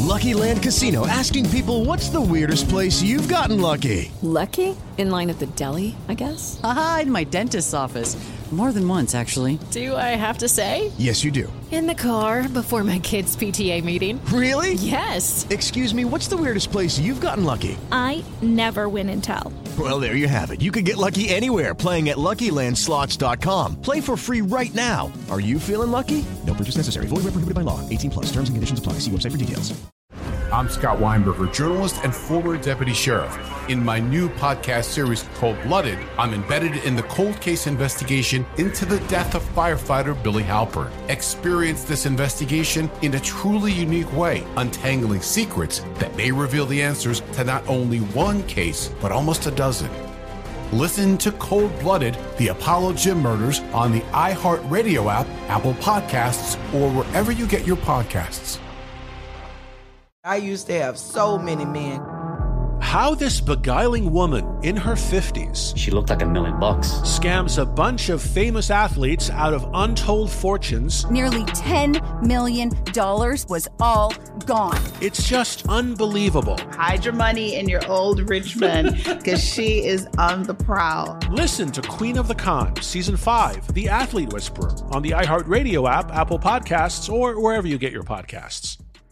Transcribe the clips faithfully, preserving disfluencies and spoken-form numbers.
Lucky Land Casino, asking people, what's the weirdest place you've gotten lucky? Lucky? In line at the deli, I guess? Aha, in my dentist's office. More than once, actually. Do I have to say? Yes, you do. In the car before my kids' P T A meeting. Really? Yes. Excuse me, what's the weirdest place you've gotten lucky? I never win and tell. Well, there you have it. You can get lucky anywhere, playing at Lucky Land Slots dot com. Play for free right now. Are you feeling lucky? No purchase necessary. Void where prohibited by law. eighteen plus. Terms and conditions apply. See website for details. I'm Scott Weinberger, journalist and former deputy sheriff. In my new podcast series, Cold-Blooded, I'm embedded in the cold case investigation into the death of firefighter Billy Halpern. Experience this investigation in a truly unique way, untangling secrets that may reveal the answers to not only one case, but almost a dozen. Listen to Cold-Blooded, The Apollo Gym Murders on the iHeartRadio app, Apple Podcasts, or wherever you get your podcasts. I used to have so many men. How this beguiling woman in her fifties, she looked like a million bucks, scams a bunch of famous athletes out of untold fortunes. Nearly ten million dollars was all gone. It's just unbelievable. Hide your money in your old rich man, because she is on the prowl. Listen to Queen of the Con, Season five, The Athlete Whisperer, on the iHeartRadio app, Apple Podcasts, or wherever you get your podcasts.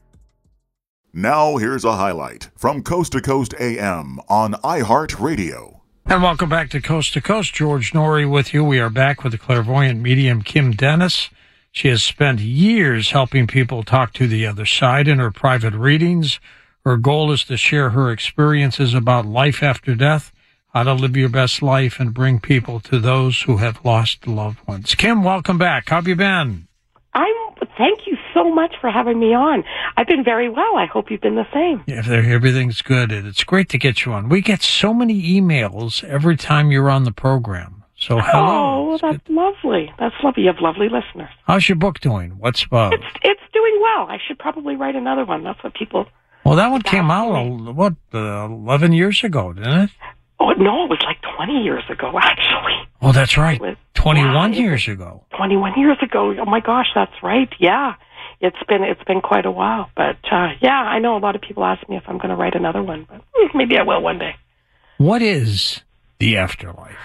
Now here's a highlight from Coast to Coast A M on iHeartRadio. And welcome back to Coast to Coast. George Noory with you. We are back with the clairvoyant medium Kim Dennis. She has spent years helping people talk to the other side in her private readings. Her goal is to share her experiences about life after death, how to live your best life, and bring people to those who have lost loved ones. Kim, welcome back. How have you been? I'm. Thank you so much for having me on. I've been very well. I hope you've been the same. Yeah, everything's good. It's great to get you on. We get so many emails every time you're on the program. So hello. Oh, that's good. Lovely. That's lovely. You have lovely listeners. How's your book doing? What's above? It's, it's doing well. I should probably write another one. That's what people... Well, that one came out, what, uh, eleven years ago, didn't it? Oh, no, it was like twenty years ago, actually. Oh, that's right. Was, twenty-one yeah, years ago. twenty-one years ago. Oh, my gosh, that's right. Yeah. It's been it's been quite a while. But, uh, yeah, I know a lot of people ask me if I'm going to write another one, but maybe I will one day. What is the afterlife?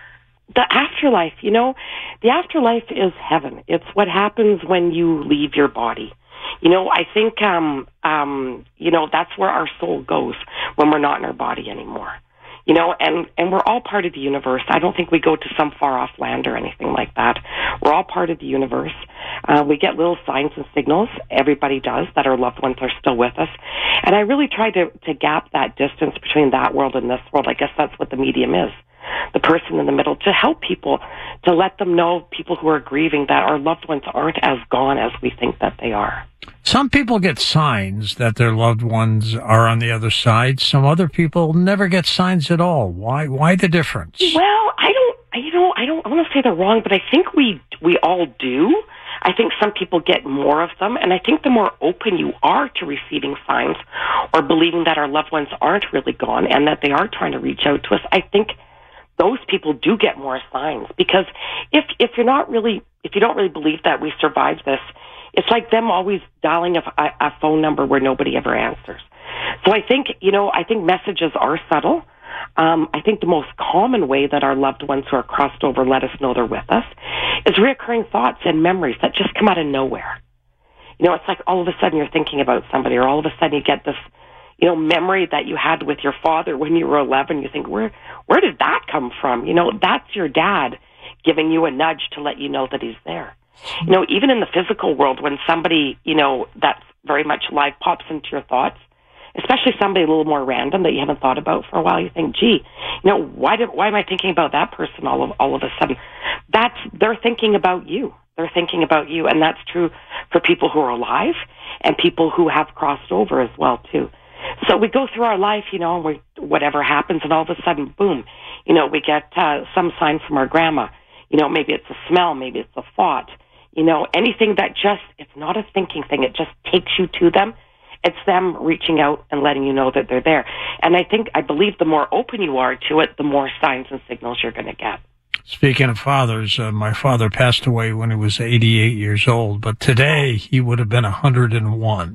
The afterlife, you know, the afterlife is heaven. It's what happens when you leave your body. You know, I think, um, um, you know, that's where our soul goes when we're not in our body anymore. You know, and, and we're all part of the universe. I don't think we go to some far-off land or anything like that. We're all part of the universe. Uh, we get little signs and signals, everybody does, that our loved ones are still with us. And I really try to, to gap that distance between that world and this world. I guess that's what the medium is, the person in the middle, to help people, to let them know, people who are grieving, that our loved ones aren't as gone as we think that they are. Some people get signs that their loved ones are on the other side. Some other people never get signs at all. Why? Why the difference? Well, I don't, you know, I don't, I want to say they're wrong, but I think we, we all do. I think some people get more of them, and I think the more open you are to receiving signs or believing that our loved ones aren't really gone and that they are trying to reach out to us, I think those people do get more signs. Because if if you're not really, if you don't really believe that we survived this, it's like them always dialing a, a phone number where nobody ever answers. So I think, you know, I think messages are subtle. Um, I think the most common way that our loved ones who are crossed over let us know they're with us is reoccurring thoughts and memories that just come out of nowhere. You know, it's like all of a sudden you're thinking about somebody, or all of a sudden you get this, you know, memory that you had with your father when you were eleven. You think, where, where did that come from? You know, that's your dad giving you a nudge to let you know that he's there. You know, even in the physical world, when somebody, you know, that's very much alive pops into your thoughts, especially somebody a little more random that you haven't thought about for a while, you think, gee, you know, why did, why am I thinking about that person all of, all of a sudden? That's, they're thinking about you. They're thinking about you, and that's true for people who are alive and people who have crossed over as well, too. So we go through our life, you know, and we, whatever happens, and all of a sudden, boom, you know, we get uh, some sign from our grandma. You know, maybe it's a smell, maybe it's a thought. You know, anything that just, it's not a thinking thing, it just takes you to them. It's them reaching out and letting you know that they're there. And I think, I believe the more open you are to it, the more signs and signals you're going to get. Speaking of fathers, uh, my father passed away when he was eighty-eight years old, but today he would have been one hundred and one.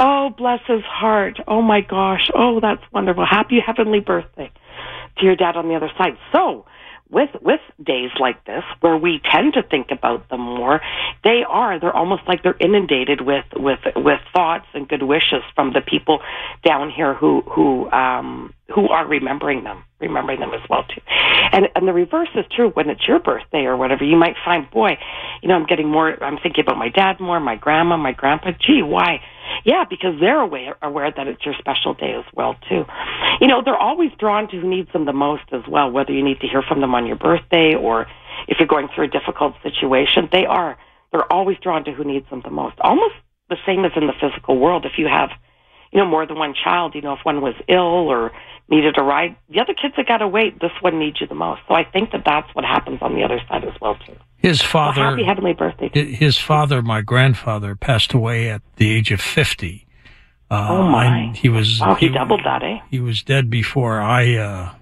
Oh, bless his heart. Oh, my gosh. Oh, that's wonderful. Happy heavenly birthday to your dad on the other side. So, with with days like this, where we tend to think about them more, they are, they're almost like they're inundated with, with, with thoughts and good wishes from the people down here who, who, um, who are remembering them, remembering them as well, too. And, and the reverse is true when it's your birthday or whatever. You might find, boy, you know, I'm getting more, I'm thinking about my dad more, my grandma, my grandpa. Gee, why? Yeah, because they're aware, aware that it's your special day as well, too. You know, they're always drawn to who needs them the most as well, whether you need to hear from them on your birthday or if you're going through a difficult situation. They are, they're always drawn to who needs them the most. Almost the same as in the physical world. If you have, you know, more than one child, you know, if one was ill or needed a ride, the other kids that got to wait, this one needs you the most. So I think that that's what happens on the other side as well, too. His father, so happy heavenly birthday. His father, my grandfather, passed away at the age of fifty. Uh, oh, my. I, he was, wow, he, he doubled that, eh? He was dead before I uh,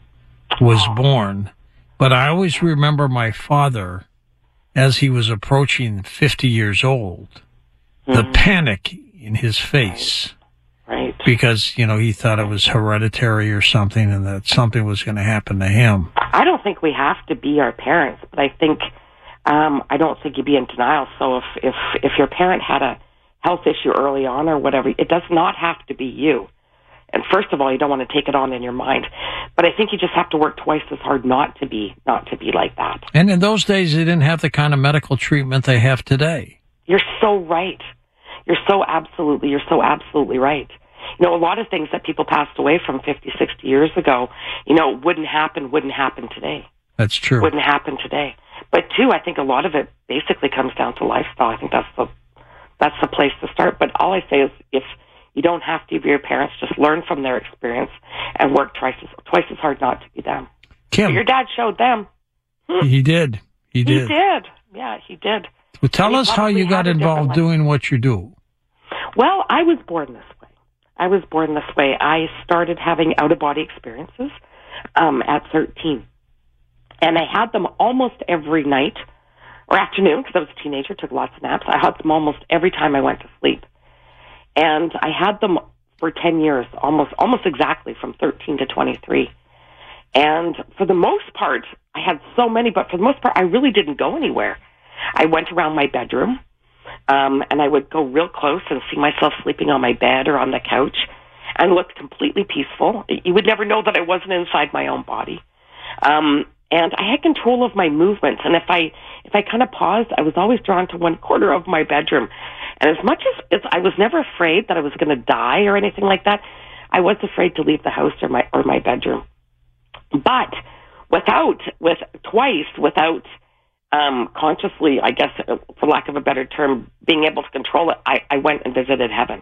was oh. born. But I always remember my father, as he was approaching fifty years old, mm-hmm. the panic in his face. Right. Because, you know, he thought it was hereditary or something and that something was going to happen to him. I don't think we have to be our parents, but I think, um, I don't think you'd be in denial. So if, if, if your parent had a health issue early on or whatever, it does not have to be you. And first of all, you don't want to take it on in your mind. But I think you just have to work twice as hard not to be, not to be like that. And in those days, they didn't have the kind of medical treatment they have today. You're so right. You're so absolutely, you're so absolutely right. You know, a lot of things that people passed away from fifty, sixty years ago, you know, wouldn't happen, wouldn't happen today. That's true. Wouldn't happen today. But two, I think a lot of it basically comes down to lifestyle. I think that's the, that's the place to start. But all I say is if you don't have to be your parents, just learn from their experience and work twice as, twice as hard not to be them. Kim. But your dad showed them. He did. He did. He did. Yeah, he did. Well, tell us how you got involved doing what you do. Well, I was born this way. I was born this way. I started having out-of-body experiences um, at thirteen. And I had them almost every night or afternoon because I was a teenager, took lots of naps. I had them almost every time I went to sleep. And I had them for ten years, almost almost exactly from thirteen to twenty-three. And for the most part, I had so many, but for the most part, I really didn't go anywhere. I went around my bedroom. Um, and I would go real close and see myself sleeping on my bed or on the couch and looked completely peaceful. You would never know that I wasn't inside my own body. Um, and I had control of my movements. And if I, if I kind of paused, I was always drawn to one corner of my bedroom. And as much as it's, I was never afraid that I was going to die or anything like that, I was afraid to leave the house or my, or my bedroom. But without, with twice, without, Um, consciously, I guess, for lack of a better term, being able to control it, I, I went and visited heaven.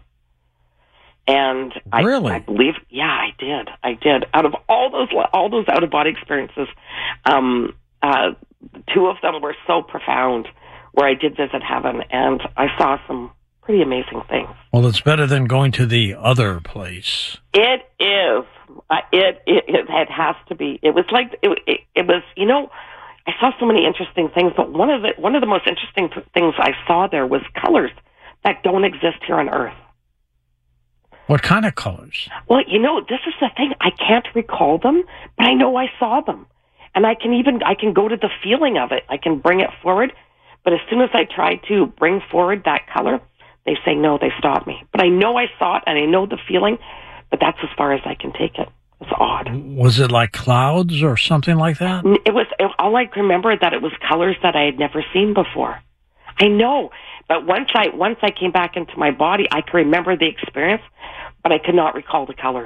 And I, really? I believe, yeah, I did. I did. Out of all those all those out-of-body experiences, um, uh, two of them were so profound where I did visit heaven, and I saw some pretty amazing things. Well, it's better than going to the other place. It is. Uh, it, it, it, it has to be. It was like, it, it, it was, you know, I saw so many interesting things, but one of the one of the most interesting th- things I saw there was colors that don't exist here on Earth. What kind of colors? Well, you know, this is the thing. I can't recall them, but I know I saw them, and I can even I can go to the feeling of it. I can bring it forward, but as soon as I try to bring forward that color, they say no. They stop me. But I know I saw it, and I know the feeling, but that's as far as I can take it. It's odd. Was it like clouds or something like that? It was. It, all I can remember that it was colors that I had never seen before. I know, but once I once I came back into my body, I could remember the experience, but I could not recall the colors.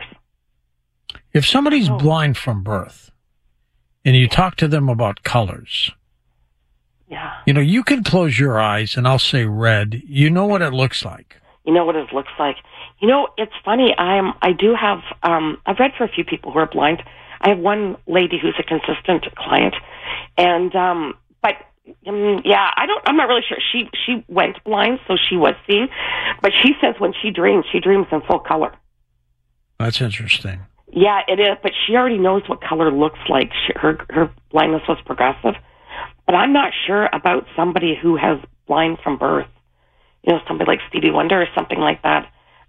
If somebody's oh. blind from birth, and you talk to them about colors, yeah, you know, you can close your eyes and I'll say red. You know what it looks like. You know what it looks like. You know, it's funny. I'm. I do have. Um, I've read for a few people who are blind. I have one lady who's a consistent client, and um, but um, yeah, I don't. I'm not really sure. She she went blind, so she was seeing, but she says when she dreams, she dreams in full color. That's interesting. Yeah, it is. But she already knows what color looks like. She, her her blindness was progressive, but I'm not sure about somebody who has blind from birth. You know, somebody like Stevie Wonder or something like that.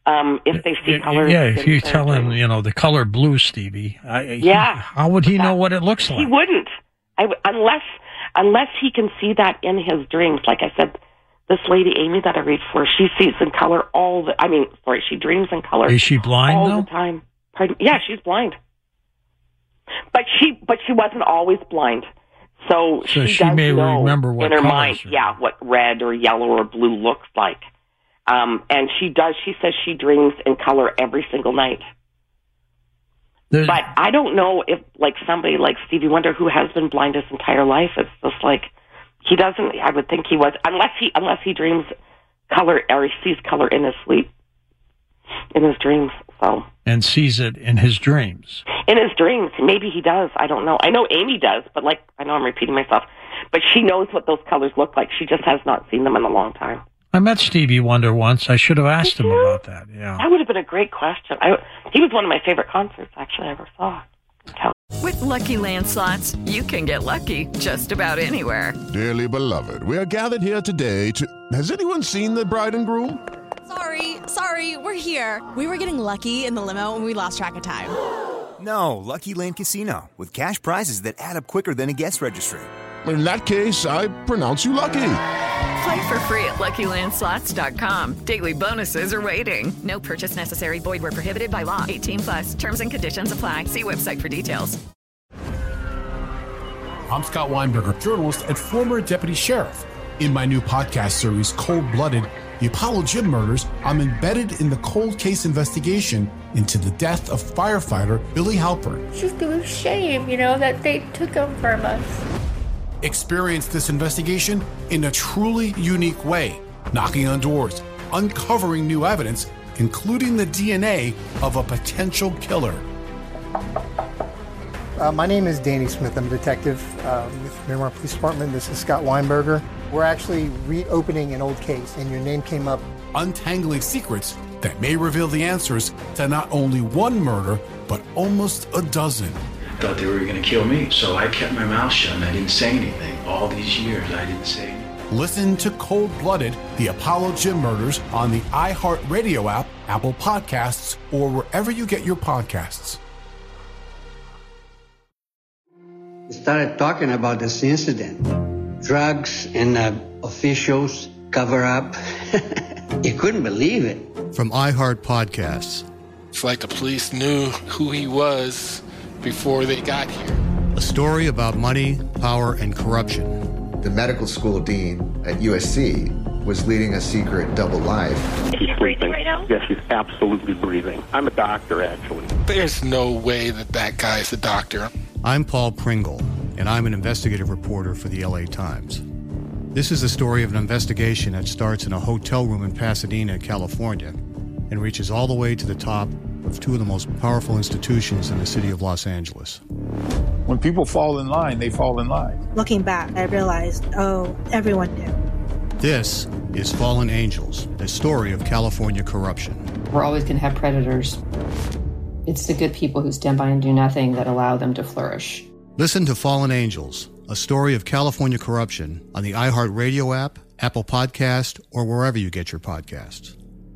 Um, if they see colors. Yeah, if you tell him, you know, the color blue, Stevie, I, yeah. He, how would he that, know what it looks like? He wouldn't. I w- unless, unless he can see that in his dreams. Like I said, this lady, Amy, that I read for, she sees in color all the, I mean, sorry, she dreams in color. Is she blind, all though? the time. Pardon? Yeah, she's blind. But she, but she wasn't always blind. So, so she, she does may know remember what in her colors mind, are. yeah, what red or yellow or blue looks like. Um, and she does, she says she dreams in color every single night. There's, but I don't know if, like, somebody like Stevie Wonder, who has been blind his entire life, it's just like, he doesn't, I would think he was, unless he, unless he dreams color, or he sees color in his sleep, in his dreams, so. And sees it in his dreams. In his dreams. Maybe he does. I don't know. I know Amy does, but, like, I know I'm repeating myself, but she knows what those colors look like. She just has not seen them in a long time. I met Stevie Wonder once. I should have asked him about that. Yeah, that would have been a great question. I, he was one of my favorite concerts, actually, I ever saw. With Lucky Land Slots, you can get lucky just about anywhere. Dearly beloved, we are gathered here today to... Has anyone seen the bride and groom? Sorry, sorry, we're here. We were getting lucky in the limo and we lost track of time. No, Lucky Land Casino, with cash prizes that add up quicker than a guest registry. In that case, I pronounce you lucky. Play for free at Lucky Land Slots dot com. Daily bonuses are waiting. No purchase necessary. Void where prohibited by law. eighteen plus. Terms and conditions apply. See website for details. I'm Scott Weinberger, journalist and former deputy sheriff. In my new podcast series, Cold Blooded, The Apollo Gym Murders, I'm embedded in the cold case investigation into the death of firefighter Billy Halpern. It's just a shame, you know, that they took him from us. Experience this investigation in a truly unique way, knocking on doors, uncovering new evidence, including the D N A of a potential killer. Uh, my name is Danny Smith. I'm a detective uh, with Miramar Police Department. This is Scott Weinberger. We're actually reopening an old case, and your name came up. Untangling secrets that may reveal the answers to not only one murder, but almost a dozen. Thought they were going to kill me, so I kept my mouth shut and I didn't say anything. All these years, I didn't say anything. Listen to Cold Blooded, The Apollo Gym Murders on the iHeartRadio app, Apple Podcasts, or wherever you get your podcasts. We started talking about this incident. Drugs and uh, officials cover up. You couldn't believe it. From iHeart Podcasts. It's like the police knew who he was before they got here. A story about money, power, and corruption. The medical school dean at U S C was leading a secret double life. He's breathing right now? Yes, he's absolutely breathing. I'm a doctor, actually. There's no way that that guy is a doctor. I'm Paul Pringle, and I'm an investigative reporter for the L A Times. This is the story of an investigation that starts in a hotel room in Pasadena, California, and reaches all the way to the top of two of the most powerful institutions in the city of Los Angeles. When people fall in line, they fall in line. Looking back, I realized, oh, everyone knew. This is Fallen Angels, the story of California corruption. We're always going to have predators. It's the good people who stand by and do nothing that allow them to flourish. Listen to Fallen Angels, a story of California corruption on the iHeartRadio app, Apple Podcast, or wherever you get your podcasts.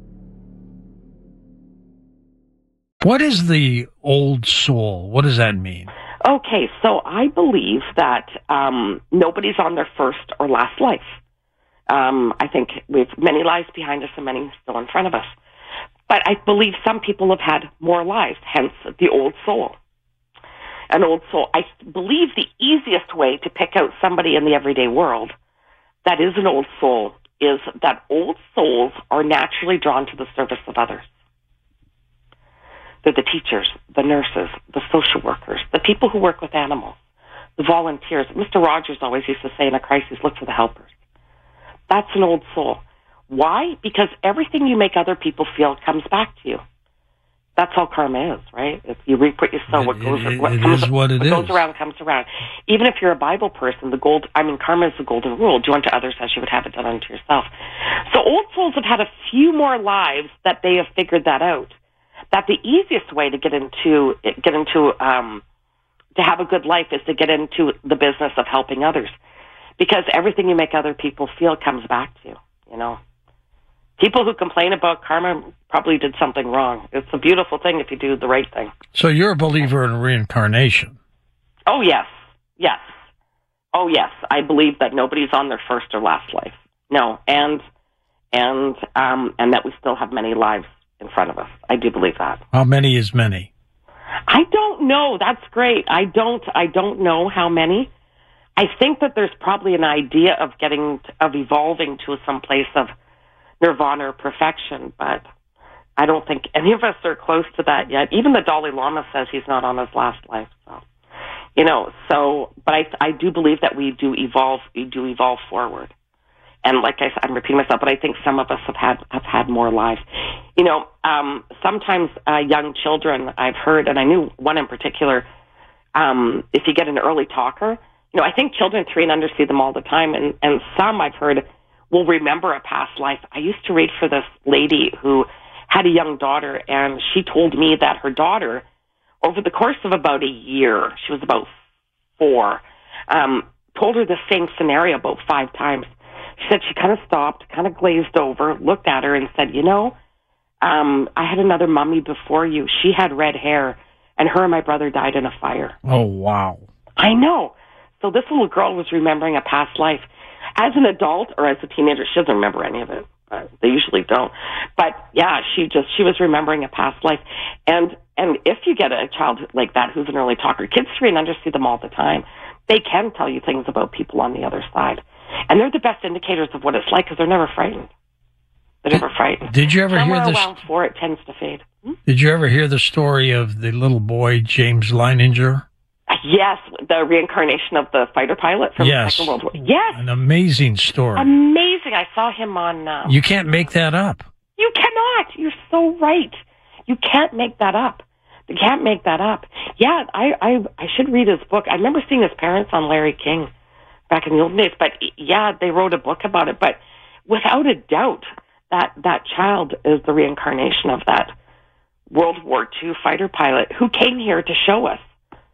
What is the old soul? What does that mean? Okay, so I believe that um, nobody's on their first or last life. Um, I think we have many lives behind us and many still in front of us. But I believe some people have had more lives, hence the old soul. An old soul. I believe the easiest way to pick out somebody in the everyday world that is an old soul is that old souls are naturally drawn to the service of others. They're the teachers, the nurses, the social workers, the people who work with animals, the volunteers. Mister Rogers always used to say, in a crisis, look for the helpers. That's an old soul. Why? Because everything you make other people feel comes back to you. That's all karma is, right? If you reap what you sow, what goes, it, what it comes, is what it what is. goes around comes around. Even if you're a Bible person, the gold, I mean, karma is the golden rule. Do unto others as you would have it done unto yourself. So old souls have had a few more lives that they have figured that out. That the easiest way to get into get into um, to have a good life is to get into the business of helping others, because everything you make other people feel comes back to you. You know, people who complain about karma probably did something wrong. It's a beautiful thing if you do the right thing. So you're a believer in reincarnation? Oh, yes. Yes. Oh, yes. I believe that nobody's on their first or last life. No. And and um, and that we still have many lives in front of us. I do believe that. How many is many? I don't know. That's great. I don't I don't know how many. I think that there's probably an idea of getting, of evolving to some place of nirvana or perfection, but I don't think any of us are close to that yet. Even the Dalai Lama says he's not on his last life. So, you know, so, but I, I do believe that we do evolve, we do evolve forward. And like I said, I'm repeating myself, but I think some of us have had, have had more lives. You know, um, sometimes uh, young children, I've heard, and I knew one in particular, um, if you get an early talker, you know, I think children three and under see them all the time, and, and some I've heard will remember a past life. I used to read for this lady who had a young daughter, and she told me that her daughter, over the course of about a year, she was about four, um, told her the same scenario about five times. She said she kind of stopped, kind of glazed over, looked at her and said, you know, um, I had another mummy before you. She had red hair, and her and my brother died in a fire. Oh, wow. I know. So this little girl was remembering a past life. As an adult or as a teenager, she doesn't remember any of it. Uh, they usually don't. But yeah, she just, she was remembering a past life. And, and if you get a child like that who's an early talker, kids three and under see them all the time. They can tell you things about people on the other side. And they're the best indicators of what it's like because they're never frightened. They're never frightened. Did you ever Somewhere hear this? around four, it tends to fade. Hmm? Did you ever hear the story of the little boy, James Leininger? Yes, the reincarnation of the fighter pilot from yes. the Second World War. Yes. An amazing story. Amazing. I saw him on... Um, you can't make that up. You cannot. You're so right. You can't make that up. You can't make that up. Yeah, I, I, I should read his book. I remember seeing his parents on Larry King back in the old days. But yeah, they wrote a book about it. But without a doubt, that, that child is the reincarnation of that World War Two fighter pilot who came here to show us,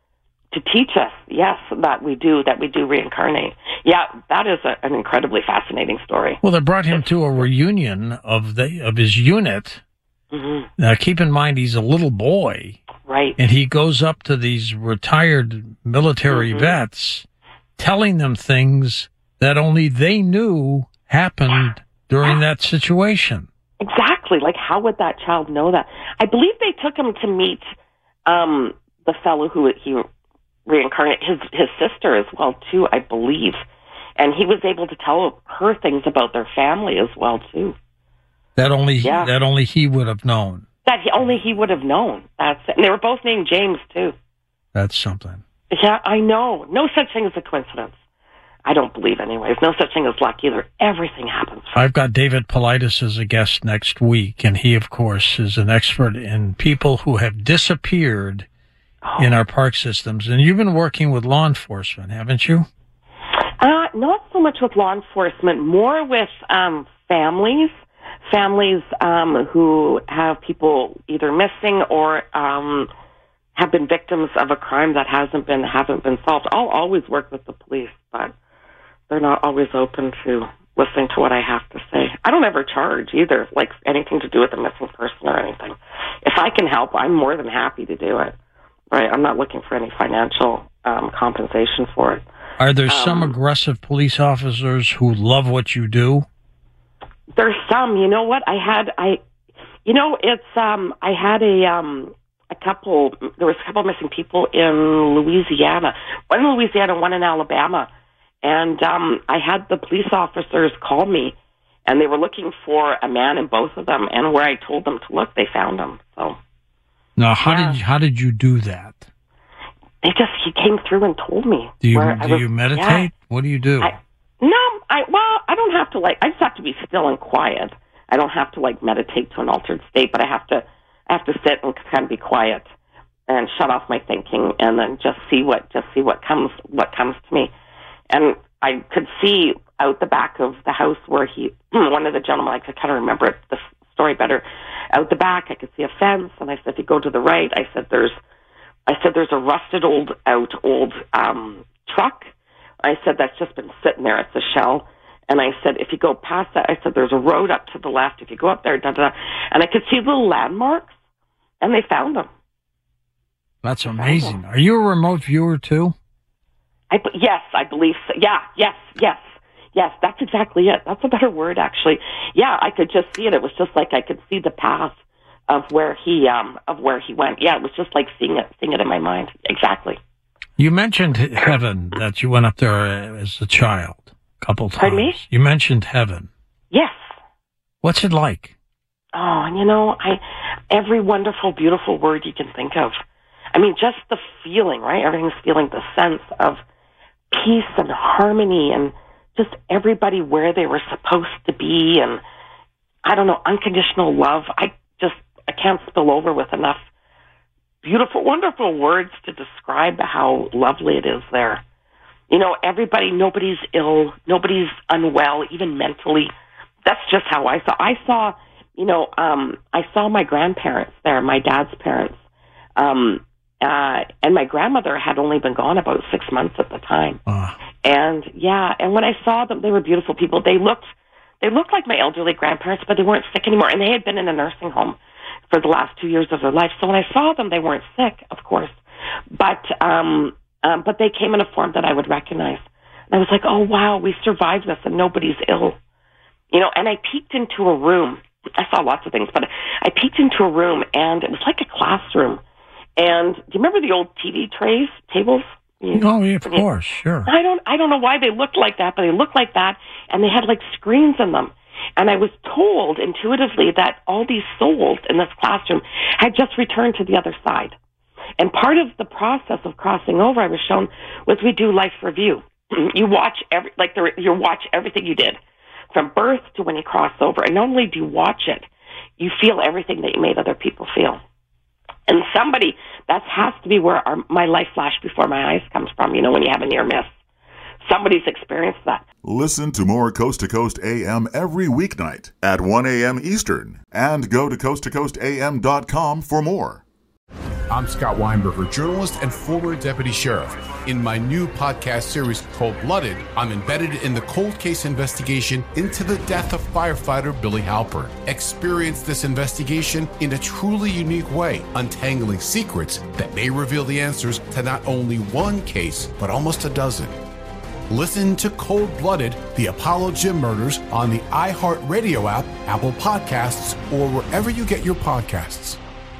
to teach us, yes, that we do, that we do reincarnate. Yeah, that is a, an incredibly fascinating story. Well, they brought him to a reunion of the of his unit. Mm-hmm. Now, keep in mind, he's a little boy. Right. And he goes up to these retired military mm-hmm. vets, telling them things that only they knew happened yeah. during yeah. that situation. Exactly. Like, how would that child know that? I believe they took him to meet um, the fellow who he reincarnate his his sister as well too, I believe, and he was able to tell her things about their family as well too. That only yeah. that only he would have known. That he, only he would have known. That's it. And they were both named James too. That's something. Yeah, I know. No such thing as a coincidence. I don't believe, anyways. No such thing as luck either. Everything happens. I've got David Paulides as a guest next week, and he, of course, is an expert in people who have disappeared Oh. in our park systems. And you've been working with law enforcement, haven't you? Uh, not so much with law enforcement, more with um, families, families um, who have people either missing or um, have been victims of a crime that hasn't been haven't been solved. I'll always work with the police, but they're not always open to listening to what I have to say. I don't ever charge either, like anything to do with a missing person or anything. If I can help, I'm more than happy to do it. Right, I'm not looking for any financial um, compensation for it. Are there um, some aggressive police officers who love what you do? There's some. You know what? I had I, you know, it's um, I had a um, a couple. There was a couple missing people in Louisiana. One in Louisiana, one in Alabama, and um, I had the police officers call me, and they were looking for a man in both of them. And where I told them to look, they found him. So. Now, how yeah. did how did you do that? They just he came through and told me. Do you where do I was, you meditate? Yeah. What do you do? I, no, I well, I don't have to like. I just have to be still and quiet. I don't have to like meditate to an altered state, but I have to I have to sit and kind of be quiet and shut off my thinking, and then just see what just see what comes what comes to me. And I could see out the back of the house where he one of the gentlemen, I could kind of remember the story better. Out the back, I could see a fence, and I said, if you go to the right, I said, there's, I said, there's a rusted old, out old um, truck. I said, that's just been sitting there. It's a shell. And I said, if you go past that, I said, there's a road up to the left. If you go up there, da, da, da. And I could see little landmarks, and they found them. That's amazing. Are you a remote viewer, too? I, yes, I believe so. Yeah, yes, yes, yes, that's exactly it. That's a better word, actually. Yeah, I could just see it. It was just like I could see the path of where he um, of where he went. Yeah, it was just like seeing it, seeing it in my mind. Exactly. You mentioned heaven, that you went up there as a child a couple times. Pardon me? You mentioned heaven. Yes. What's it like? Oh, you know, I every wonderful, beautiful word you can think of. I mean, just the feeling, right? Everything's feeling, the sense of peace and harmony and just everybody where they were supposed to be, and I don't know, unconditional love. I just, I can't spill over with enough beautiful, wonderful words to describe how lovely it is there. You know, everybody, nobody's ill, nobody's unwell, even mentally. That's just how I saw. I saw, you know, um, I saw my grandparents there, my dad's parents, um, uh, and my grandmother had only been gone about six months at the time. Uh. And yeah, and when I saw them, they were beautiful people. They looked, they looked like my elderly grandparents, but they weren't sick anymore. And they had been in a nursing home for the last two years of their life. So when I saw them, they weren't sick, of course, but um, um, but they came in a form that I would recognize. And I was like, oh wow, we survived this, and nobody's ill, you know. And I peeked into a room. I saw lots of things, but I peeked into a room, and it was like a classroom. And do you remember the old T V trays, tables? Oh, yeah, of course, sure. I don't, I don't know why they looked like that, but they looked like that, and they had like screens in them. And I was told intuitively that all these souls in this classroom had just returned to the other side. And part of the process of crossing over, I was shown, was we do life review. You watch every, like the, you watch everything you did from birth to when you cross over. And not only do you watch it, you feel everything that you made other people feel. And somebody, that has to be where our, my life flash before my eyes comes from, you know, when you have a near miss. Somebody's experienced that. Listen to more Coast to Coast A M every weeknight at one a.m. Eastern. And go to coast to coast a m dot com for more. I'm Scott Weinberger, journalist and former deputy sheriff. In my new podcast series called Blooded, I'm embedded in the cold case investigation into the death of firefighter Billy Halpern. Experience this investigation in a truly unique way, untangling secrets that may reveal the answers to not only one case, but almost a dozen. Listen to Cold Blooded, the Apollo Gym Murders on the iHeartRadio app, Apple Podcasts, or wherever you get your podcasts.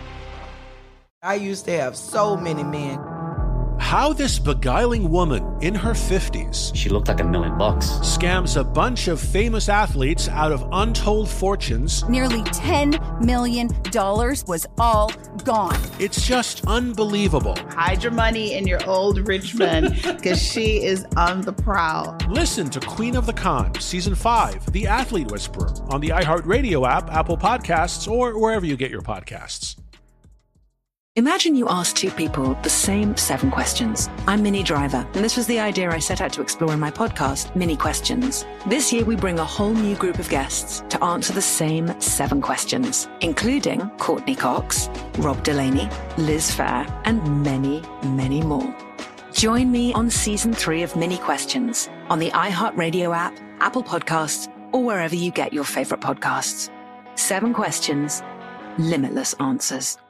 I used to have so many men. How this beguiling woman in her fifties, she looked like a million bucks, scams a bunch of famous athletes out of untold fortunes. Nearly ten million dollars was all gone. It's just unbelievable. Hide your money in your old rich man, because she is on the prowl. Listen to Queen of the Con, Season five, The Athlete Whisperer, on the iHeartRadio app, Apple Podcasts, or wherever you get your podcasts. Imagine you ask two people the same seven questions. I'm Minnie Driver, and this was the idea I set out to explore in my podcast, Mini Questions. This year, we bring a whole new group of guests to answer the same seven questions, including Courtney Cox, Rob Delaney, Liz Phair, and many, many more. Join me on Season three of Mini Questions on the iHeartRadio app, Apple Podcasts, or wherever you get your favorite podcasts. Seven questions, limitless answers.